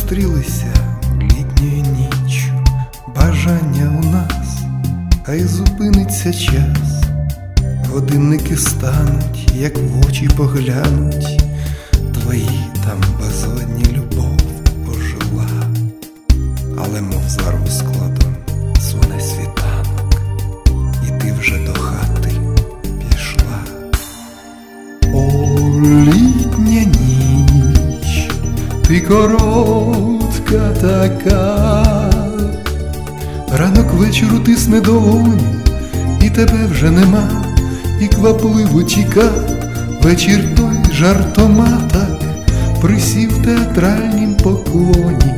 зустрілися літньою ніччю, бажання у нас, хай зупиниться час. Годинники стануть, як в очі поглянуть, твої там безодні любов ожила. Але мов за розкладом суне світанок, і ти вже до хати пішла. О, літня ніч, ти коротка така, ранок вечору тисне долоню, і тебе вже нема, і квапливо тіка. Вечір той жартома так присів в театральнім поклоні,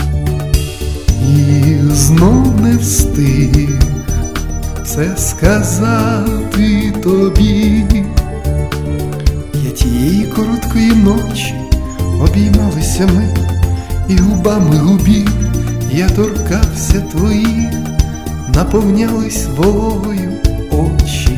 і знов не встиг все сказати тобі. Я тієї короткої ночі обіймалися ми, і губами губів я торкався твоїх, наповнялись вологою очі.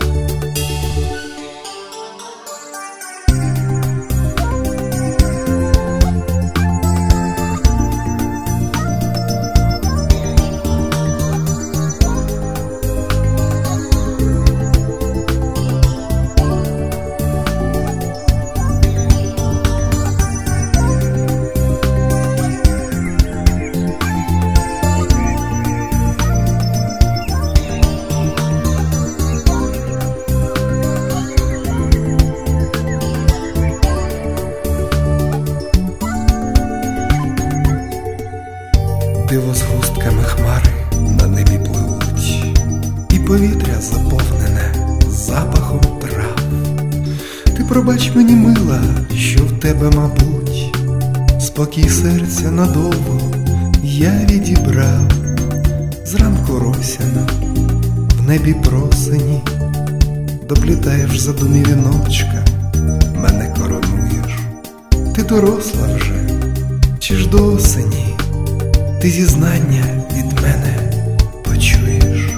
Диво з густками хмари на небі пливуть, і повітря заповнене запахом трав. Ти пробач мені, мила, що в тебе, мабуть, спокій серця надовго я відібрав. Зранку росяна, в небі просені, доплітаєш в задумі віночка, мене коронуєш. Ти доросла вже, чи ж до осені ти зізнання від мене почуєш?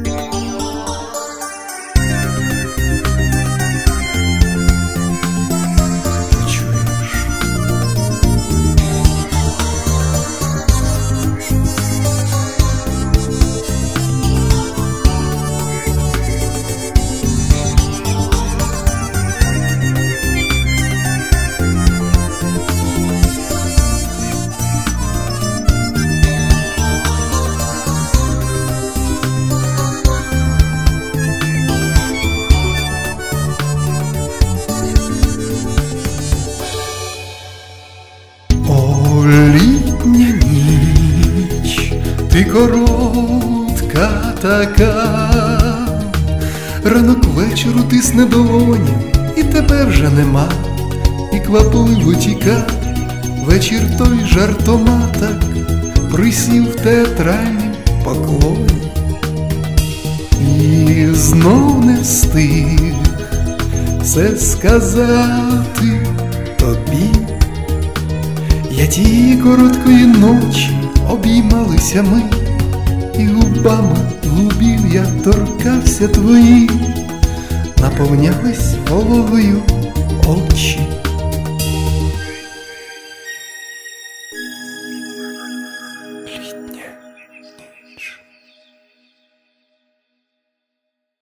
Літня ніч, ти коротка така, ранок вечору тисне долоню, і тебе вже нема, і квапливо тіка. Вечір той жартома так присів в театральнім поклоні, і знов не встиг все сказати тобі. Я тієї короткої ночі обіймалися ми, і губами губів я торкався твої, наповнялись вологою очі.